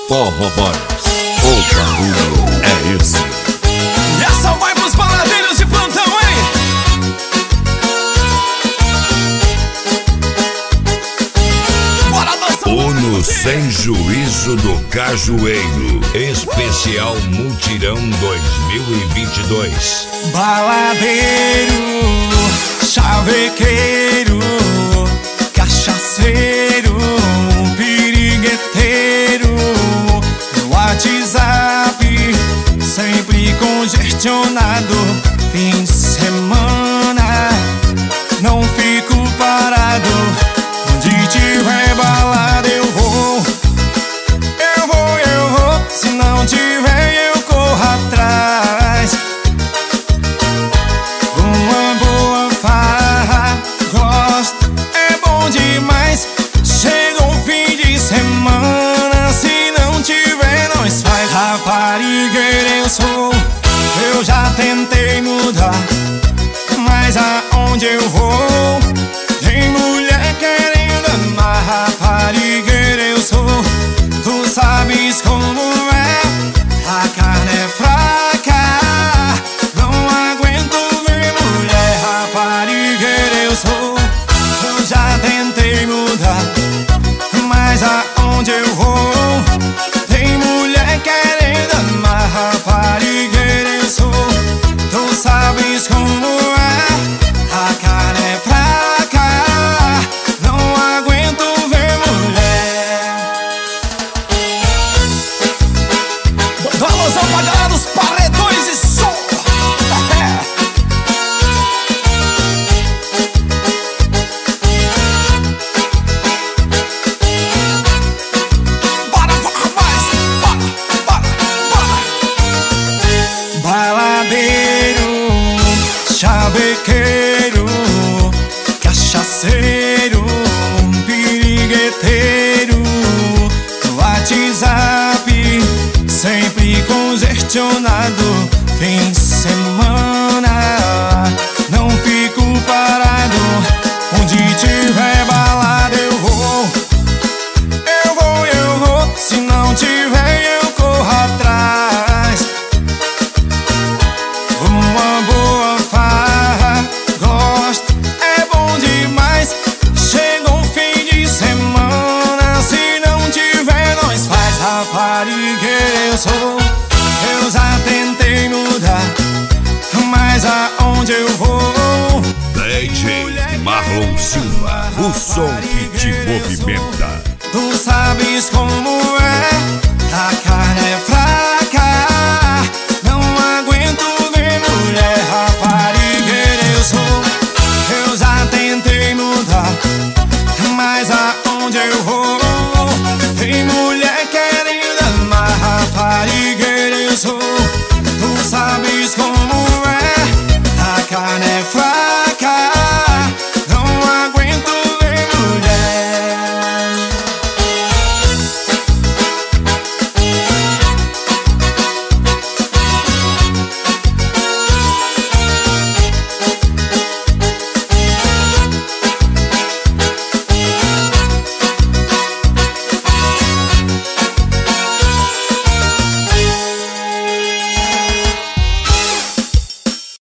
Forró Boys, o barulho é esse. E essa vai pros baladeiros de plantão, hein? Bora dançar! Uno Sem Juízo do Cajueiro, especial Mutirão 2022. Baladeiro, chavequeiro, cachaceiro, pirigueteiro, no WhatsApp, sempre congestionado. Fim de semana, não fico parado. Onde tiver balada eu vou. Se não tiver eu corro atrás. Uma boa farra, gosto, é bom demais. Chega o fim de semana, se não tiver nós faz. Raparigueira eu sou, eu já tentei mudar, mas aonde eu vou tem mulher querendo amar. Raparigueira eu sou, tu sabes como é. A carne é fraca, não aguento ver mulher. Raparigueira eu sou, eu já tentei mudar, mas aonde eu vou tem mulher querendo amar. Raparigueira eu sou, tu sabes como é. A carne é fraca, não aguento ver mulher. Do alusão pra galera dos paredões e som. Bora, rapaz, bora. Baladeiro, chavequeiro, cachaceiro, pirigueteiro, WhatsApp, sempre congestionado. Fim de semana, não fico parado. Onde tiver balada eu vou. Se não tiver eu corro atrás. Uma boa farra, gosto, é bom demais. Chega o fim de semana, se não tiver nós faz. Raparigueira eu sou, eu já tentei mudar, mas aonde eu vou DJ Marlon Silva, o som que te movimenta. tu sabes como é. A carne é fraca, não aguento ver mulher. Raparigueira eu sou, eu já tentei mudar, mas aonde eu vou